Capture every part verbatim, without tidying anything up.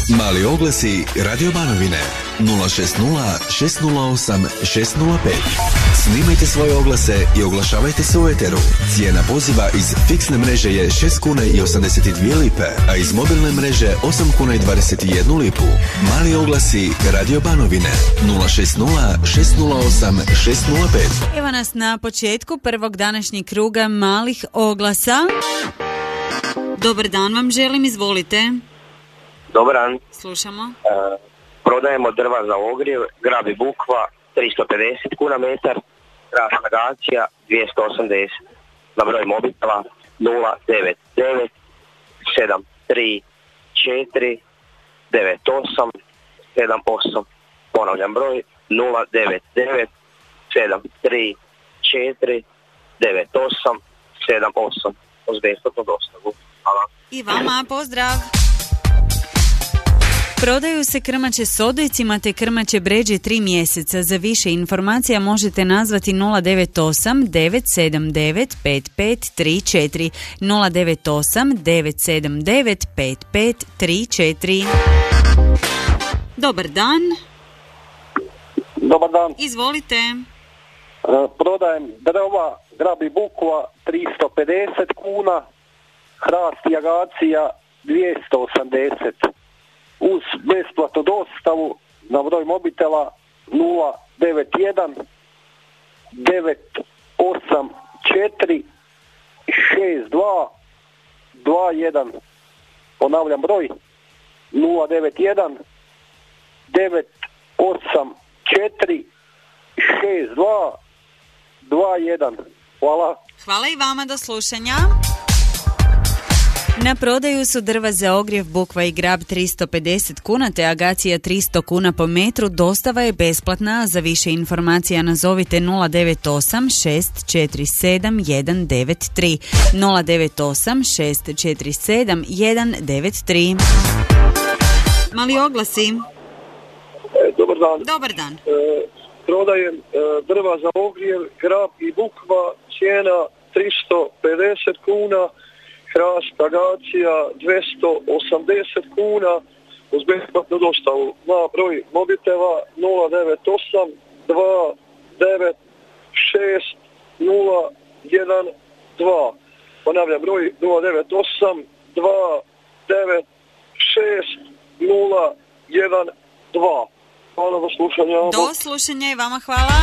Mali oglasi Radio Banovine nula šest nula šest nula osam šest nula pet. Snimajte svoje oglase i oglašavajte se u eteru. Cijena poziva iz fiksne mreže je šest kuna i osamdeset dvije lipe, a iz mobilne mreže osam kuna i dvadeset jednu lipu. Mali oglasi Radio Banovine nula šest nula šest nula osam šest nula pet. Evo nas na početku prvog današnjeg kruga malih oglasa. Dobar dan vam želim, izvolite. Dobar dan. Slušamo. E, prodajemo drva za ogrjev, grab i bukva, tristo pedeset kuna metar, rast agacija, dvjesto osamdeset. Na broj mobitela nula devet devet sedam tri četiri devet osam sedam osam. Ponavljam broj nula devet devet sedam tri četiri devet osam sedam osam. Uz besplatnu dostavu. Hvala. I vama pozdrav. Prodaju se krmače s odojcima te krmače bređe tri mjeseca. Za više informacija možete nazvati nula devet osam devet sedam devet pet pet tri četiri nula devet osam devet sedam devet pet pet tri četiri. Dobar dan. Dobar dan. Izvolite. E, prodajem drva, grab i bukva tristo pedeset kuna, hrast i agacija dvjesto osamdeset. Uz besplatnu dostavu na broj mobitela nula devet jedan devet osam četiri šest dva dva jedan. Ponavljam broj nula devet jedan devet osam četiri šest dva dva jedan. Hvala. Hvala i vama, do slušanja. Na prodaju su drva za ogrjev, bukva i grab tristo pedeset kuna te agacija tristo kuna po metru. Dostava je besplatna, a za više informacija nazovite nula devet osam šest četiri sedam jedan devet tri nula devet osam šest četiri sedam jedan devet tri. Mali oglasi. E, dobar dan. Dobar dan. E, prodajem e, drva za ogrjev, grab i bukva, cijena tristo pedeset kuna, hrast agacija dvjesto osamdeset kuna, uz besplatnu dostavu. Na broj mobitela nula devet osam dva devet šest nula jedan dva. Ponavljam broj nula devet osam dva devet šest nula jedan dva. Hvala, do slušanja. Do slušanja i vama hvala.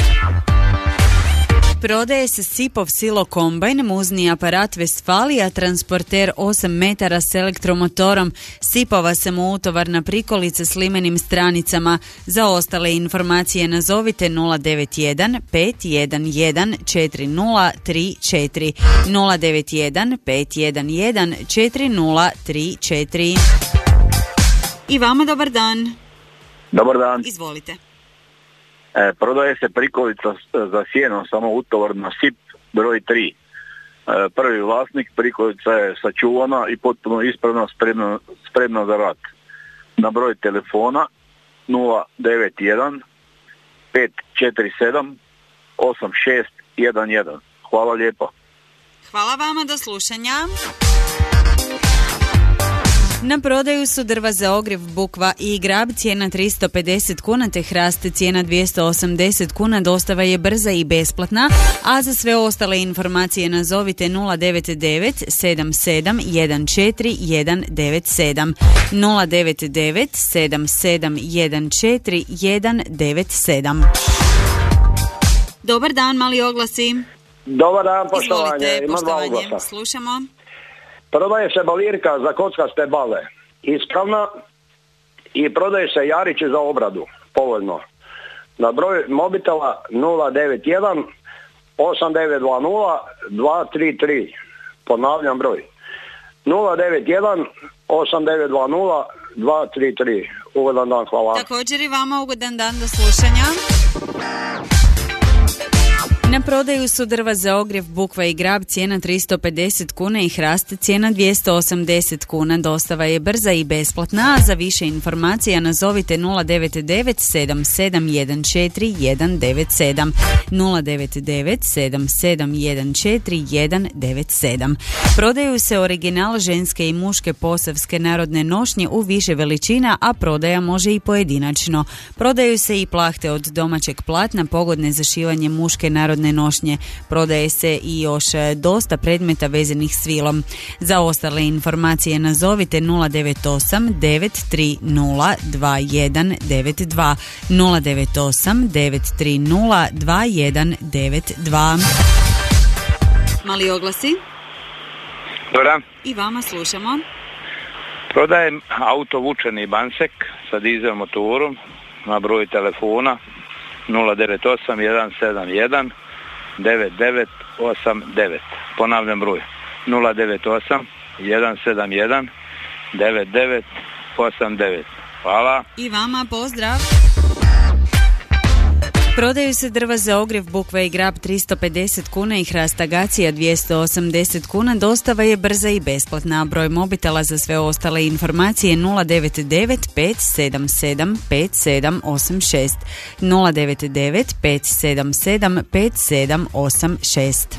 Prodaje se Sipov Silo kombajn, muzni aparat Westfalia, transporter osam metara s elektromotorom, Sipova samoutovarna prikolica s limenim stranicama. Za ostale informacije nazovite nula devet jedan pet jedan jedan četiri nula tri četiri nula devet jedan pet jedan jedan četiri nula tri četiri. I vama dobar dan. Dobar dan. Izvolite. E, prodaje se prikolica za sjeno, samo utovarna Sip broj tri. E, prvi vlasnik, prikolica je sačuvana i potpuno ispravna, spremna, spremna za rad. Na broj telefona nula devet jedan pet četiri sedam osam šest jedan jedan. Hvala lijepo. Hvala vama, do slušanja. Na prodaju su drva za ogrjev, bukva i grab, cijena tristo pedeset kuna te hrast cijena dvjesto osamdeset kuna. Dostava je brza i besplatna, a za sve ostale informacije nazovite nula devet devet sedam sedam jedan četiri jedan devet sedam nula devet devet sedam sedam jedan četiri jedan devet sedam. Dobar dan, mali oglasi. Dobar dan, poštovanje. Izvolite, Imam dva poštovanje. oglasa. Slušamo. Prodaje se balirka za kockaste bale, ispravna, i prodaje se jarići za obradu, povoljno. Na broj mobitela nula devet jedan osam devet dva nula dva tri tri. Ponavljam broj nula devet jedan osam devet dva nula dva tri tri. Ugodan dan, hvala. Također i vama ugodan dan, do slušanja. Na prodaju su drva za ogrjev, bukva i grab, cijena tristo pedeset kuna i hrast cijena dvjesto osamdeset kuna. Dostava je brza i besplatna, a za više informacija nazovite nula devet devet sedam sedam jedan četiri jedan devet sedam nula devet devet sedam sedam jedan četiri jedan devet sedam. Prodaju se original ženske i muške posavske narodne nošnje u više veličina, a prodaja može i pojedinačno. Prodaju se i plahte od domaćeg platna pogodne za šivanje muške narodne nošnje. Prodaje se i još dosta predmeta vezanih s vilom. Za ostale informacije nazovite nula devet osam devet tri nula dva jedan devet dva nula devet osam devet tri nula dva jedan devet dva. Mali oglasi? Dobar. I vama slušamo. Prodajem auto vučeni Bansek sa dizel motorom na broj telefona nula devet osam jedan sedam jedan devet devet osam devet. Ponavljam broj nula devet osam jedan sedam jedan devet devet osam devet. Hvala. I vama pozdrav. Prodaju se drva za ogrjev, bukva i grab tristo pedeset kuna i hrast agacija dvjesto osamdeset kuna. Dostava je brza i besplatna. Broj mobitela za sve ostale informacije nula devet devet pet sedam sedam pet sedam osam šest nula devet devet pet sedam sedam pet sedam osam šest.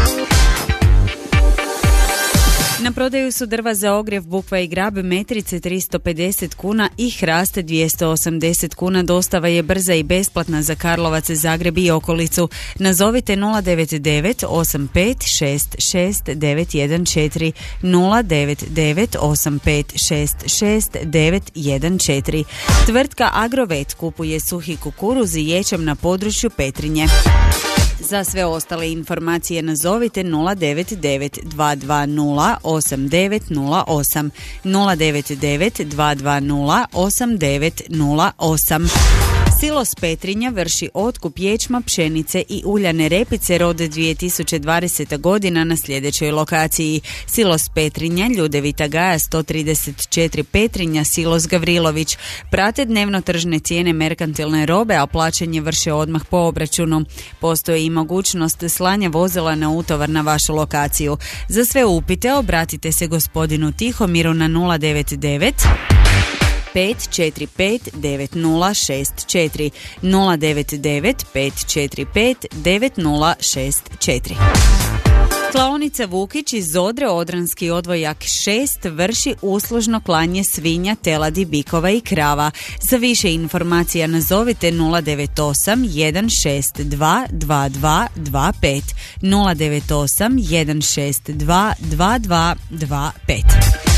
Na prodaju su drva za ogrjev, bukva i grab, metrice tristo pedeset kuna i hraste dvjesto osamdeset kuna. Dostava je brza i besplatna za Karlovac, Zagreb i okolicu. Nazovite nula devet devet osam pet šest šest devet jedan četiri nula devet devet osam pet šest šest devet jedan četiri. Tvrtka Agrovet kupuje suhi kukuruz i ječam na području Petrinje. Za sve ostale informacije nazovite nula devet devet dva dva nula osam devet nula osam nula devet devet dva dva nula osam devet nula osam. Silos Petrinja vrši otkup ječma, pšenice i uljane repice rode dvije tisuće dvadeseta godina na sljedećoj lokaciji: Silos Petrinja, Ljudevita Gaja sto trideset četiri Petrinja, Silos Gavrilović. Prate dnevno tržne cijene merkantilne robe, a plaćanje vrše odmah po obračunu. Postoji i mogućnost slanja vozila na utovar na vašu lokaciju. Za sve upite obratite se gospodinu Tihomiru na nula devet devet pet četiri pet devet nula šest četiri nula devet devet pet četiri pet devet nula šest četiri. Klaonica Vukić iz Odre, Odranski odvojak šest, vrši uslužno klanje svinja, teladi, bikova i krava. Za više informacija nazovite nula devet osam jedan šest dva dva dva dva pet nula devet osam jedan šest dva dva dva dva pet.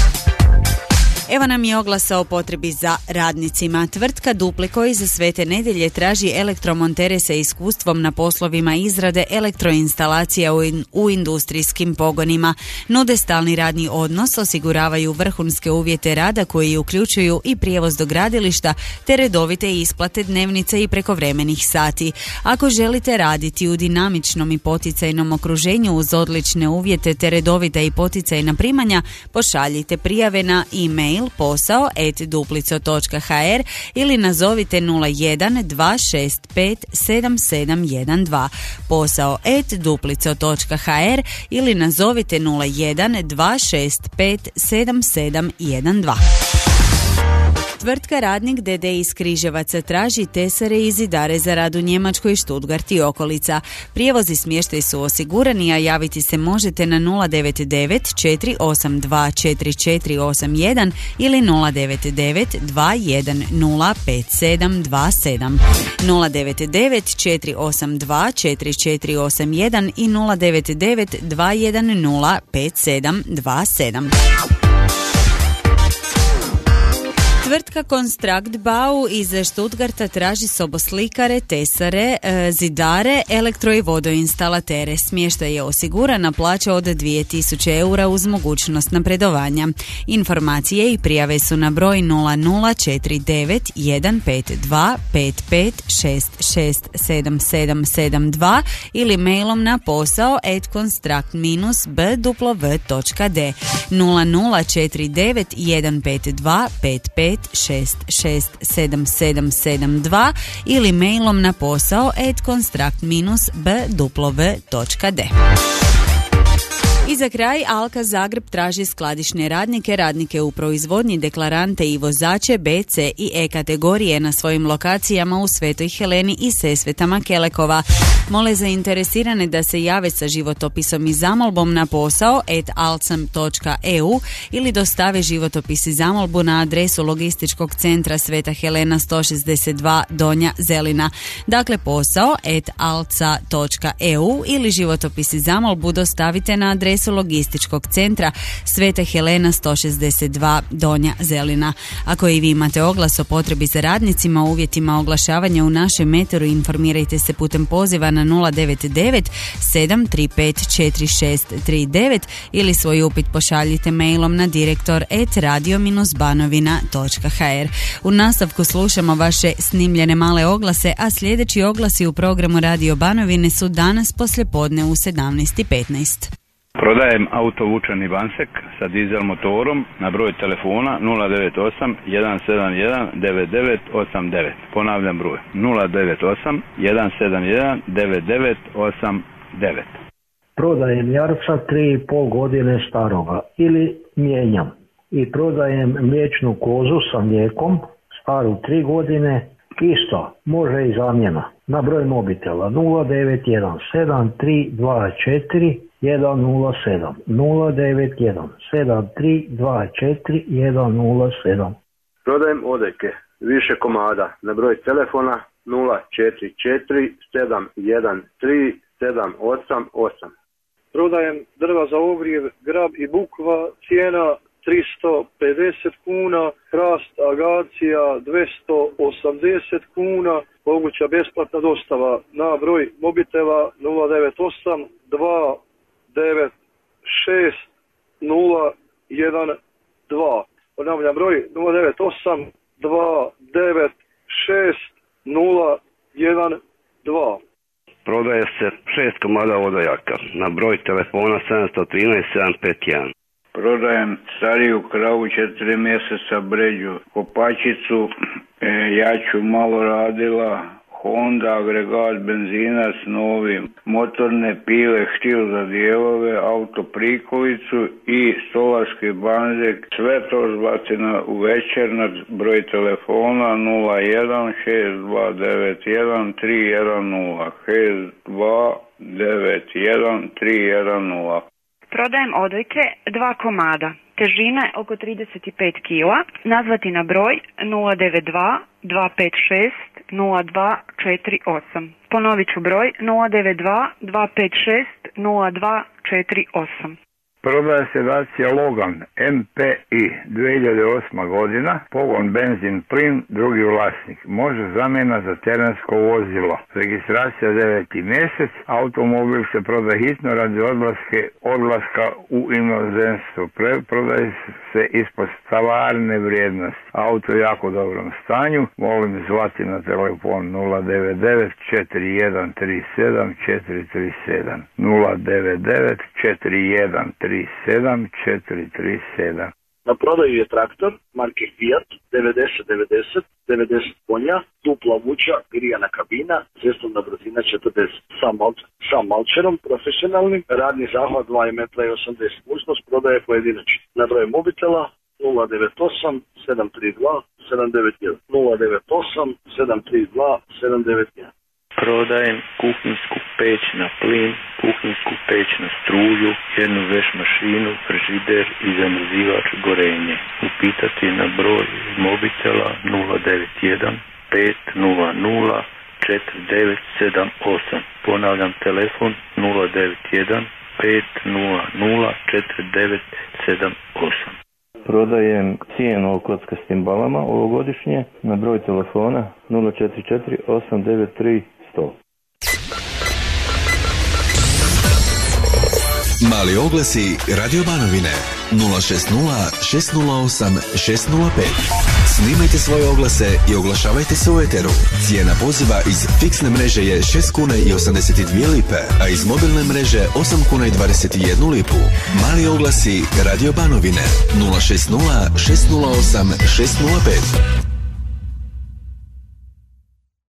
Evo nam je oglasa o potrebi za radnicima. Tvrtka Dupliko iza Svete Nedelje traži elektromontere sa iskustvom na poslovima izrade elektroinstalacija u, in, u industrijskim pogonima. Nude stalni radni odnos, osiguravaju vrhunske uvjete rada koji uključuju i prijevoz do gradilišta te redovite isplate dnevnice i prekovremenih sati. Ako želite raditi u dinamičnom i poticajnom okruženju uz odlične uvjete te redovita i poticajna primanja, pošaljite prijave na e-mail posao et duplico točka ha er ili nazovite nula jedan dva šest pet sedam sedam jedan dva posao et duplico točka ha er ili nazovite nula jedan dva šest pet sedam sedam jedan dva. Tvrtka Radnik D D iz Križevaca traži tesare i zidare za rad u Njemačkoj, Stuttgart i okolica. Prijevoz i smještaj su osigurani, a javiti se možete na nula devet devet četiri osam dva četiri četiri osam jedan ili nula devet devet dva jedan nula pet sedam dva sedam nula devet devet četiri osam dva četiri četiri osam jedan i nula devet devet dva jedan nula pet sedam dva sedam. Tvrtka Konstrakt Bau iz Stuttgarta traži soboslikare, tesare, zidare, elektro i vodoinstalatere. Smještaj je osigurana, plaća od dvije tisuće eura uz mogućnost napredovanja. Informacije i prijave su na broj nula nula četiri devet jedan pet dva pet pet šest šest sedam sedam sedam dva ili mailom na posao et konstrakt b w točka d nula nula četiri devet jedan pet dva pet pet pet šest šest sedam sedam sedam dva ili mailom na posao at konstrakt b w točka d. I za kraj, Alka Zagreb traži skladišne radnike, radnike u proizvodnji, deklarante i vozače B, C i E kategorije na svojim lokacijama u Svetoj Heleni i Sesvetama Kelekova. Mole zainteresirane da se jave sa životopisom i zamolbom na posao at alcam točka e u ili dostave životopis i zamolbu na adresu logističkog centra Sveta Helena sto šezdeset dva Donja Zelina. Dakle, posao at alca točka e u ili životopis i zamolbu dostavite na adresu logističkog centra Sveta Helena sto šezdeset dva Donja Zelina. Ako i vi imate oglas o potrebi za radnicima, u uvjetima oglašavanja u našem eteru, informirajte se putem poziva na nula devet devet sedam tri pet četiri šest tri devet ili svoj upit pošaljite mailom na direktor at radio banovina točka h r. U nastavku slušamo vaše snimljene male oglase, a sljedeći oglasi u programu Radio Banovine su danas poslijepodne u sedamnaest i petnaest. Prodajem auto vučeni Bansek sa dizel motorom na broj telefona nula devet osam jedan sedam jedan devet devet osam devet. Ponavljam broj nula devet osam jedan sedam jedan devet devet osam devet. Prodajem jarca tri i pol godine staroga ili mijenjam. I prodajem mliječnu kozu sa mlijekom staru tri godine, isto može i zamjena. Na broj mobitela nula devet jedan sedam tri dva četiri jedan nula sedam nula devet jedan sedam tri dva četiri jedan nula sedam. Prodajem odojke, više komada, na broj telefona nula četiri četiri sedam jedan tri sedam osam osam. Prodajem drva za ogrjev, grab i bukva, cijena tristo pedeset kuna, hrast agacija dvjesto osamdeset kuna, moguća besplatna dostava na broj mobitela nula devet osam dva devet šest nula jedan dva. Ponavljam broj nula devet osam dva devet šest nula jedan dva. Prodaje se šest komada vodojaka na broj telefona sedam jedan tri sedam pet jedan. Prodajem stariju kravu četiri mjeseca bređu, kopačicu, e, jaču malo radila, Honda agregat benzinac novim, motorne pile štil za dijelove, auto prikolicu i stolarski banzek. Sve to zbaci na u večer na broj telefona nula jedan šest dva devet jedan tri jedan nula šest dva devet jedan tri jedan nula. Prodajem odojke dva komada, težine oko trideset pet kila, nazvati na broj nula devet dva dva pet šest nula dva četiri osam. Ponovit ću broj nula devet dva dva pet šest nula dva četiri osam. Prodaje se Dacia Logan M P I dvije hiljade osma godina, pogon benzin plin, drugi vlasnik. Može zamjena za terensko vozilo. Registracija deveti mjesec, automobil se prodaje hitno radi odlaske, odlaska u inozemstvo. Pre, prodaje se ispod stvarne vrijednosti. Auto je jako dobrom stanju, molim zvati na telefon nula devet devet četiri jedan tri sedam četiri tri sedam nula devet devet četiri jedan tri sedam četiri tri sedam. Na prodaju je traktor marke Fiat devedeset devedeset devedeset konja, dupla vuča, grijana kabina, cestovna brzina četrdeset sa, malč, sa malčerom profesionalnim, radni zahvat dva metra i osamdeset. Mogućnost prodaje pojedinačno. Na broj mobitela nula devet osam sedam tri dva sedam devet jedan nula devet osam sedam tri dva sedam devet jedan. Prodajem kuhinsku peć na plin, kuhinsku peć na struju, jednu veš mašinu, frižider i zamrzivač gorenje. Upitati na broj mobitela nula devet jedan pet nula nula četiri devet sedam osam. Ponavljam telefon nula devet jedan pet nula nula četiri devet sedam osam. Prodajem cijenu o kockastim balama ovogodišnje na broj telefona nula četiri četiri osam devet tri sto. Mali oglasi Radio Banovine nula šest nula šest nula osam šest nula pet. Snimajte svoje oglase i oglašavajte se u eteru. Cijena poziva iz fiksne mreže je šest kuna i osamdeset dvije lipe, a iz mobilne mreže osam kuna i dvadeset jednu lipu. Mali oglasi Radio Banovine nula šest nula šest nula osam šest nula pet.